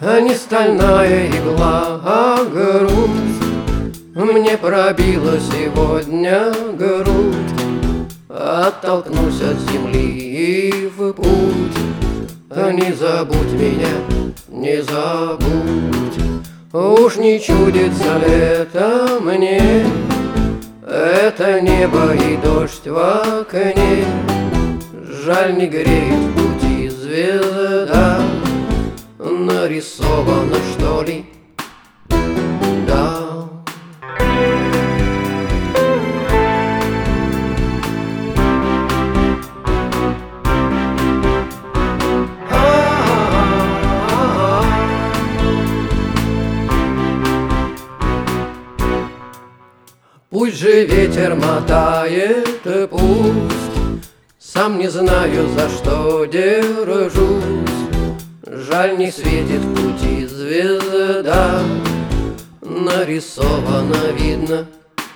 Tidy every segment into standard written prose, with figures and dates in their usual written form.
а не стальная игла, а грусть. Мне пробила сегодня грудь, оттолкнусь от земли и в путь. Не забудь меня, не забудь. Уж не чудится это мне, это небо и дождь в окне. Жаль, не греет в пути звезда, нарисована, что ли? Да. Пусть же ветер мотает, пусть, сам не знаю, за что держусь. Жаль, не светит в пути звезда, нарисовано, видно.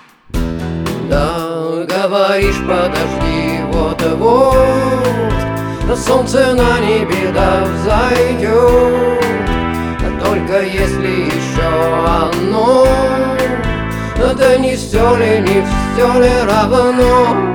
Да, говоришь, подожди, вот-вот солнце на небе да взойдет. Только если еще оно, да не все ли, не все ли равно?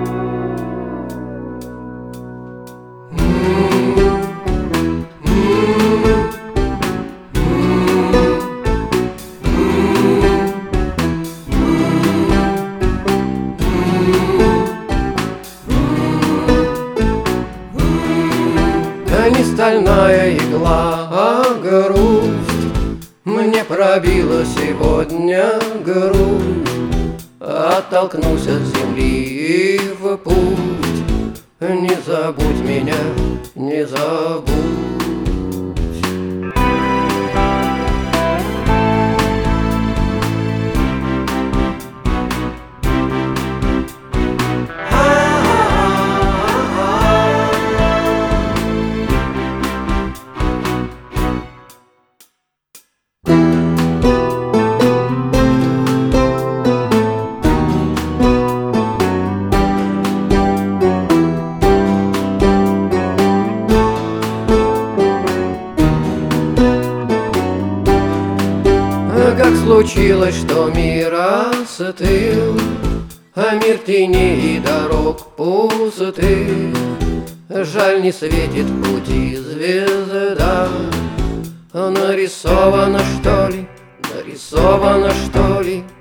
Не стальная игла, а грусть. Мне пробила сегодня грудь, оттолкнулся от земли и в путь. Не забудь меня, не забудь. Как случилось, что мир остыл, а мир теней и дорог пустых. Жаль, не светит в пути звезда, нарисовано, что ли, нарисовано, что ли?